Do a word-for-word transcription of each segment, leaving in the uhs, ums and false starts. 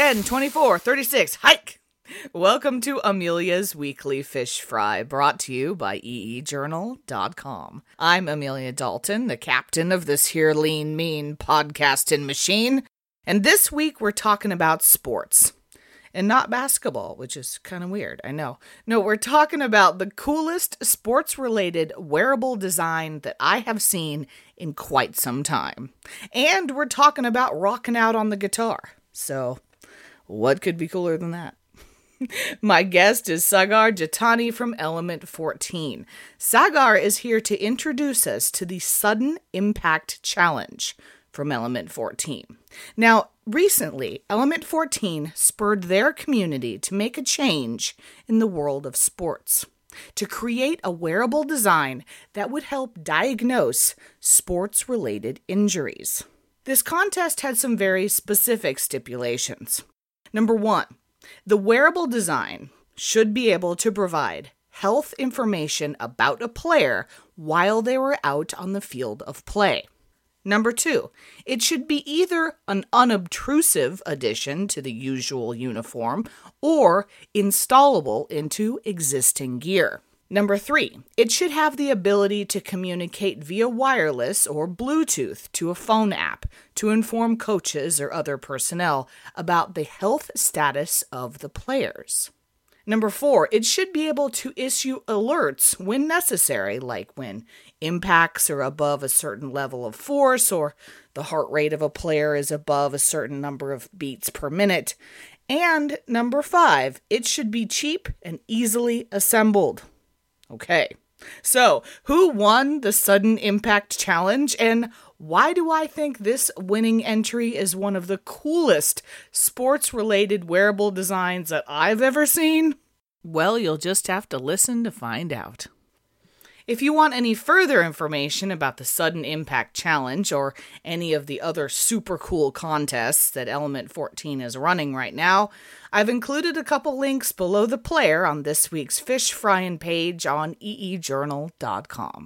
ten, twenty-four, thirty-six, hike! Welcome to Amelia's Weekly Fish Fry, brought to you by e e journal dot com. I'm Amelia Dalton, the captain of this here lean, mean podcasting machine, and this week we're talking about sports. And not basketball, which is kind of weird, I know. No, we're talking about the coolest sports-related wearable design that I have seen in quite some time. And we're talking about rocking out on the guitar. So, what could be cooler than that? My guest is Sagar Jatani from Element fourteen. Sagar is here to introduce us to the Sudden Impact Challenge from Element fourteen. Now, recently, Element fourteen spurred their community to make a change in the world of sports, to create a wearable design that would help diagnose sports-related injuries. This contest had some very specific stipulations. Number one, the wearable design should be able to provide health information about a player while they were out on the field of play. Number two, it should be either an unobtrusive addition to the usual uniform or installable into existing gear. Number three, it should have the ability to communicate via wireless or Bluetooth to a phone app to inform coaches or other personnel about the health status of the players. Number four, it should be able to issue alerts when necessary, like when impacts are above a certain level of force or the heart rate of a player is above a certain number of beats per minute. And number five, it should be cheap and easily assembled. Okay, so who won the Sudden Impact Challenge, and why do I think this winning entry is one of the coolest sports-related wearable designs that I've ever seen? Well, you'll just have to listen to find out. If you want any further information about the Sudden Impact Challenge or any of the other super cool contests that Element fourteen is running right now, I've included a couple links below the player on this week's Fish Fryin' page on e e journal dot com.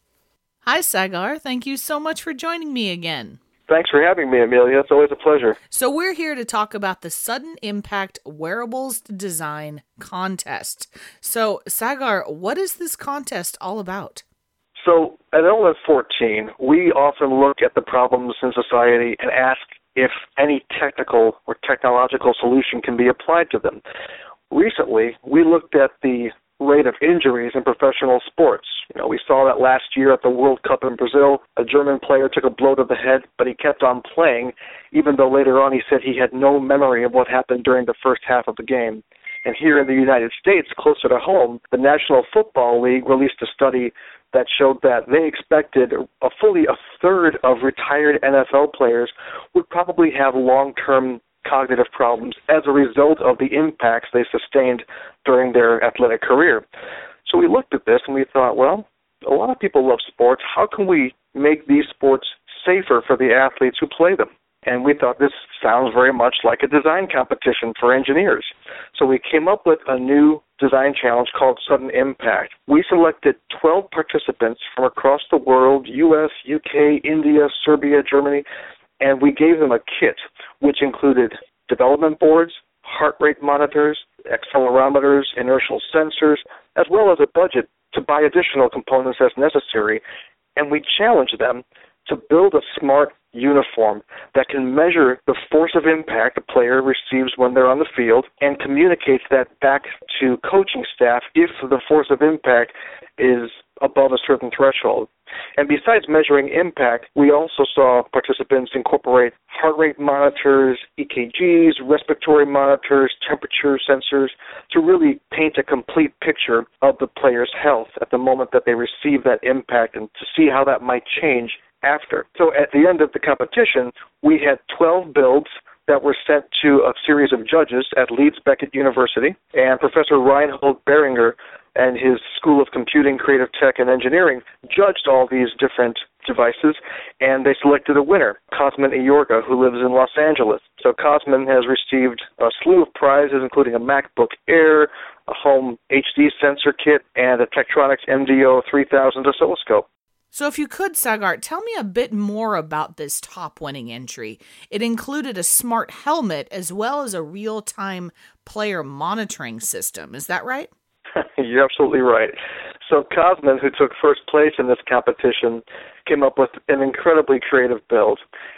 Hi, Sagar. Thank you so much for joining me again. Thanks for having me, Amelia. It's always a pleasure. So we're here to talk about the Sudden Impact Wearables Design Contest. So, Sagar, what is this contest all about? So, at Element fourteen, we often look at the problems in society and ask if any technical or technological solution can be applied to them. Recently, we looked at the rate of injuries in professional sports. You know, we saw that last year at the World Cup in Brazil. A German player took a blow to the head, but he kept on playing, even though later on he said he had no memory of what happened during the first half of the game. And here in the United States, closer to home, the National Football League released a study that showed that they expected a fully a third of retired N F L players would probably have long-term cognitive problems as a result of the impacts they sustained during their athletic career. So we looked at this and we thought, well, a lot of people love sports. How can we make these sports safer for the athletes who play them? And we thought this sounds very much like a design competition for engineers. So we came up with a new design challenge called Sudden Impact. We selected twelve participants from across the world, U S, U K, India, Serbia, Germany, and we gave them a kit which included development boards, heart rate monitors, accelerometers, inertial sensors, as well as a budget to buy additional components as necessary. And we challenged them to build a smart uniform that can measure the force of impact a player receives when they're on the field and communicates that back to coaching staff if the force of impact is above a certain threshold. And besides measuring impact, we also saw participants incorporate heart rate monitors, E K Gs, respiratory monitors, temperature sensors to really paint a complete picture of the player's health at the moment that they receive that impact and to see how that might change after. So at the end of the competition, we had twelve builds that were sent to a series of judges at Leeds Beckett University, and Professor Reinhold Beringer and his School of Computing, Creative Tech, and Engineering judged all these different devices, and they selected a winner, Cosmin Iorga, who lives in Los Angeles. So Cosmin has received a slew of prizes, including a MacBook Air, a home H D sensor kit, and a Tektronix M D O three thousand oscilloscope. So if you could, Sagar, tell me a bit more about this top winning entry. It included a smart helmet as well as a real-time player monitoring system. Is that right? You're absolutely right. So Cosman, who took first place in this competition, came up with an incredibly creative build.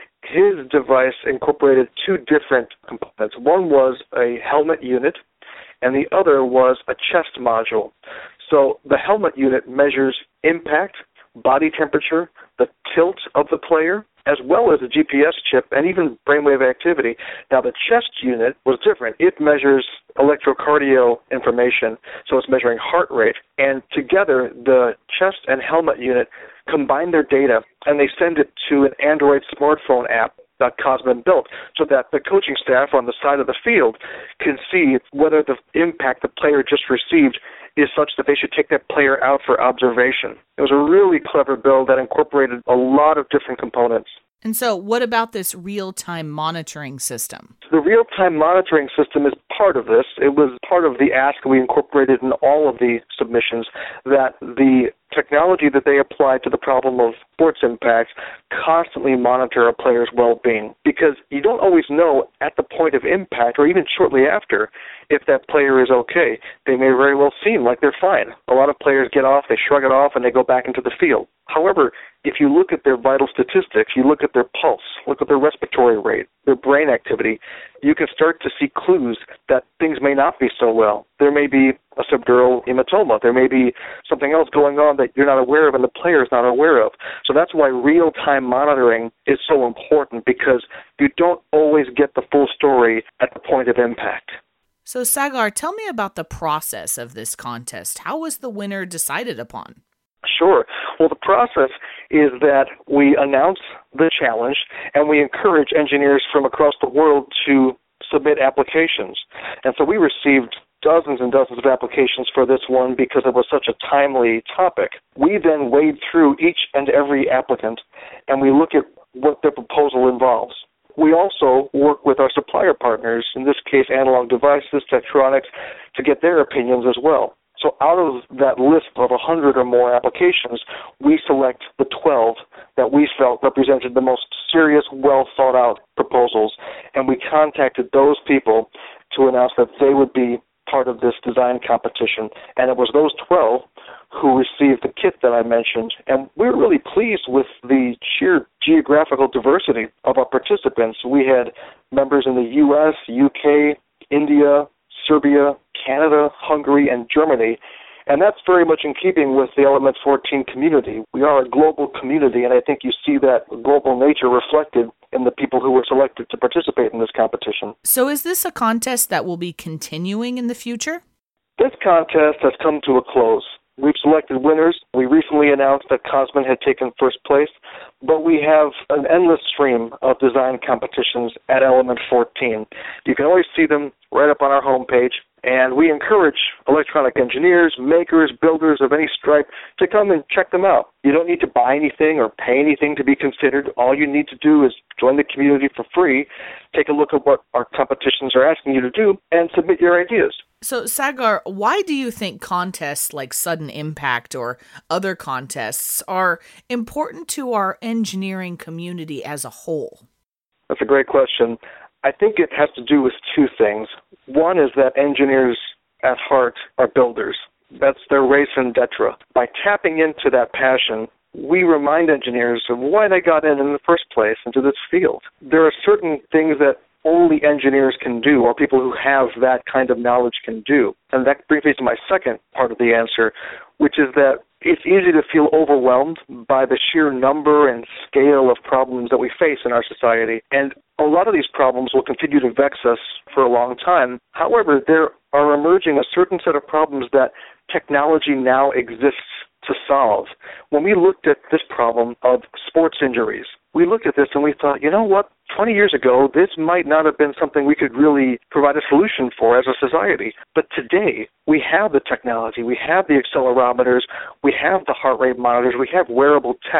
His device incorporated two different components. One was a helmet unit, and the other was a chest module. So the helmet unit measures impact, body temperature, the tilt of the player, as well as a G P S chip and even brainwave activity. Now, the chest unit was different. It measures electrocardio information, so it's measuring heart rate. And together, the chest and helmet unit combine their data, and they send it to an Android smartphone app that Cosman built, so that the coaching staff on the side of the field can see whether the impact the player just received is such that they should take that player out for observation. It was a really clever build that incorporated a lot of different components. And so what about this real-time monitoring system? The real-time monitoring system is part of this. It was part of the ask we incorporated in all of the submissions, that the technology that they applied to the problem of sports impacts constantly monitor a player's well-being, because you don't always know at the point of impact or even shortly after if that player is okay. They may very well seem like they're fine. A lot of players get off, they shrug it off, and they go back into the field. However, if you look at their vital statistics, you look at their pulse, look at their respiratory rate, their brain activity, you can start to see clues that things may not be so well. There may be a subdural hematoma. There may be something else going on that you're not aware of and the player is not aware of. So that's why real-time monitoring is so important, because you don't always get the full story at the point of impact. So Sagar, tell me about the process of this contest. How was the winner decided upon? Sure. Well, the process is that we announce the challenge and we encourage engineers from across the world to submit applications. And so we received dozens and dozens of applications for this one because it was such a timely topic. We then wade through each and every applicant and we look at what their proposal involves. We also work with our supplier partners, in this case Analog Devices, Tektronix, to get their opinions as well. So out of that list of one hundred or more applications, we select the twelve that we felt represented the most serious, well-thought-out proposals, and we contacted those people to announce that they would be part of this design competition. And it was those twelve who received the kit that I mentioned, and we were really pleased with the sheer geographical diversity of our participants. We had members in the U S, U K, India, Serbia, Canada, Hungary, and Germany. And that's very much in keeping with the Element fourteen community. We are a global community, and I think you see that global nature reflected in the people who were selected to participate in this competition. So is this a contest that will be continuing in the future? This contest has come to a close. We've selected winners. We recently announced that Cosman had taken first place, but we have an endless stream of design competitions at Element fourteen. You can always see them right up on our homepage, and we encourage electronic engineers, makers, builders of any stripe to come and check them out. You don't need to buy anything or pay anything to be considered. All you need to do is join the community for free, take a look at what our competitions are asking you to do, and submit your ideas. So, Sagar, why do you think contests like Sudden Impact or other contests are important to our engineering community as a whole? That's a great question. I think it has to do with two things. One is that engineers at heart are builders. That's their raison d'etre. By tapping into that passion, we remind engineers of why they got in in the first place into this field. There are certain things that only engineers can do, or people who have that kind of knowledge can do. And that brings me to my second part of the answer, which is that it's easy to feel overwhelmed by the sheer number and scale of problems that we face in our society. And a lot of these problems will continue to vex us for a long time. However, there are emerging a certain set of problems that technology now exists to solve. When we looked at this problem of sports injuries, we looked at this and we thought, you know what, twenty years ago, this might not have been something we could really provide a solution for as a society. But today, we have the technology, we have the accelerometers, we have the heart rate monitors, we have wearable tech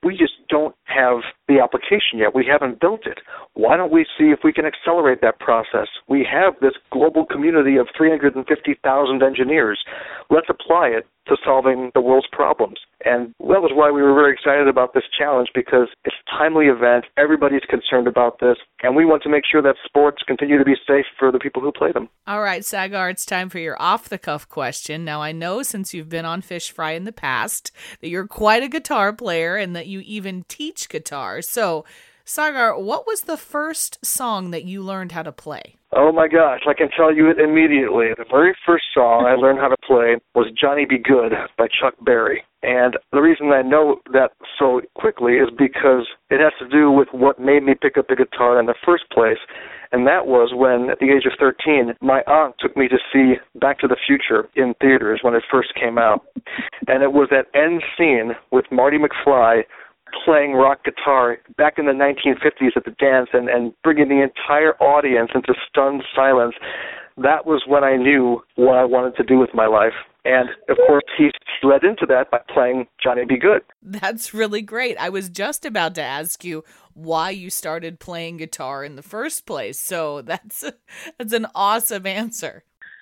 we just don't have the application yet. We haven't built it. Why don't we see if we can accelerate that process? We have this global community of three hundred fifty thousand engineers. Let's apply it to solving the world's problems. And that was why we were very excited about this challenge, because it's a timely event. Everybody's concerned about this, and we want to make sure that sports continue to be safe for the people who play them. All right, Sagar, it's time for your off-the-cuff question. Now, I know since you've been on Fish Fry in the past that you're quite a guitar player and that you even teach guitar. So, Sagar, what was the first song that you learned how to play? Oh my gosh, I can tell you it immediately. The very first song I learned how to play was Johnny Be Good by Chuck Berry. And the reason I know that so quickly is because it has to do with what made me pick up the guitar in the first place. And that was when, at the age of thirteen, my aunt took me to see Back to the Future in theaters when it first came out. And it was that end scene with Marty McFly playing rock guitar back in the nineteen fifties at the dance and, and bringing the entire audience into stunned silence. That was when I knew what I wanted to do with my life. And, of course, he led into that by playing Johnny Be Good. That's really great. I was just about to ask you why you started playing guitar in the first place. So that's, that's an awesome answer.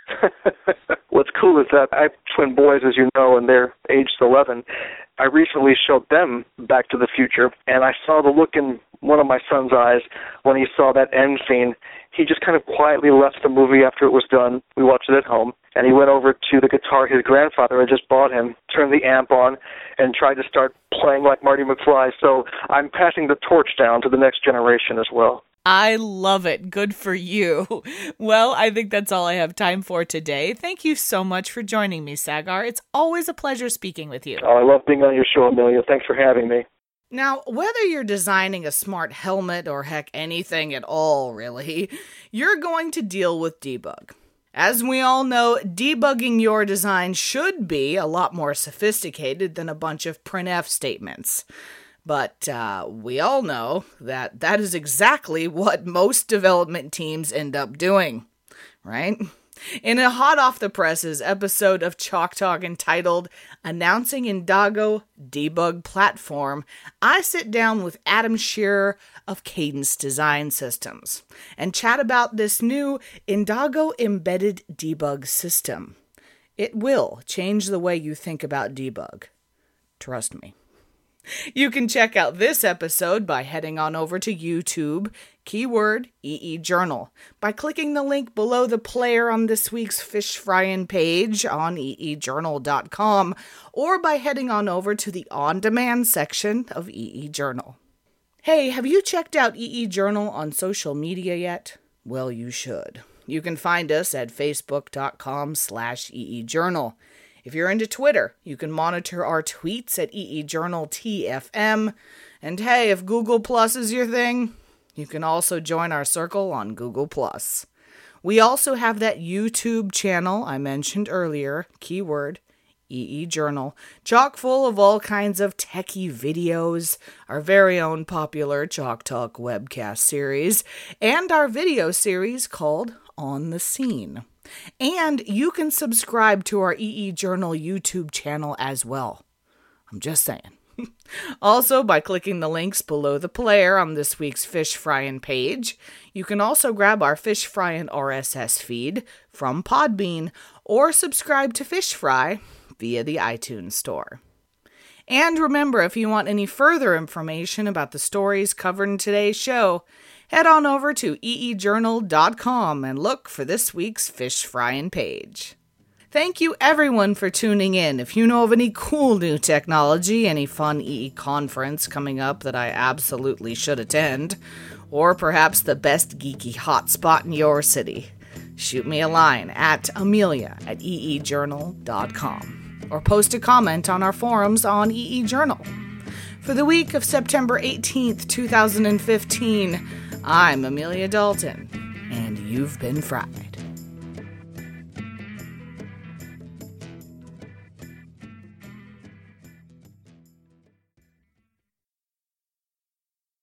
What's cool is that I have twin boys, as you know, and they're aged eleven. I recently showed them Back to the Future, and I saw the look in one of my son's eyes when he saw that end scene. He just kind of quietly left the movie after it was done. We watched it at home, and he went over to the guitar his grandfather had just bought him, turned the amp on, and tried to start playing like Marty McFly. So I'm passing the torch down to the next generation as well. I love it. Good for you. Well, I think that's all I have time for today. Thank you so much for joining me, Sagar. It's always a pleasure speaking with you. Oh, I love being on your show, Amelia. Thanks for having me. Now, whether you're designing a smart helmet or heck anything at all, really, you're going to deal with debug. As we all know, debugging your design should be a lot more sophisticated than a bunch of printf statements. But uh, we all know that that is exactly what most development teams end up doing, right? In a hot-off-the-presses episode of Chalk Talk entitled Announcing Indago Debug Platform, I sit down with Adam Shearer of Cadence Design Systems and chat about this new Indago Embedded Debug System. It will change the way you think about debug. Trust me. You can check out this episode by heading on over to YouTube, keyword E E Journal, by clicking the link below the player on this week's Fish Fryin' page on e e journal dot com, or by heading on over to the on-demand section of E E Journal. Hey, have you checked out E E Journal on social media yet? Well, you should. You can find us at facebook.com slash eejournal. If you're into Twitter, you can monitor our tweets at eejournaltfm. And hey, if Google Plus is your thing, you can also join our circle on Google Plus. We also have that YouTube channel I mentioned earlier, keyword E E Journal, chock full of all kinds of techie videos, our very own popular Chalk Talk webcast series, and our video series called On the Scene. And you can subscribe to our E E Journal YouTube channel as well. I'm just saying. Also, by clicking the links below the player on this week's Fish Fryin' page, you can also grab our Fish Fryin' R S S feed from Podbean or subscribe to Fish Fry via the iTunes Store. And remember, if you want any further information about the stories covered in today's show, head on over to e e journal dot com and look for this week's Fish Fryin' page. Thank you everyone for tuning in. If you know of any cool new technology, any fun E E conference coming up that I absolutely should attend, or perhaps the best geeky hotspot in your city, shoot me a line at amelia at e e journal dot com or post a comment on our forums on E E Journal. For the week of September eighteenth, twenty fifteen, I'm Amelia Dalton, and you've been fried.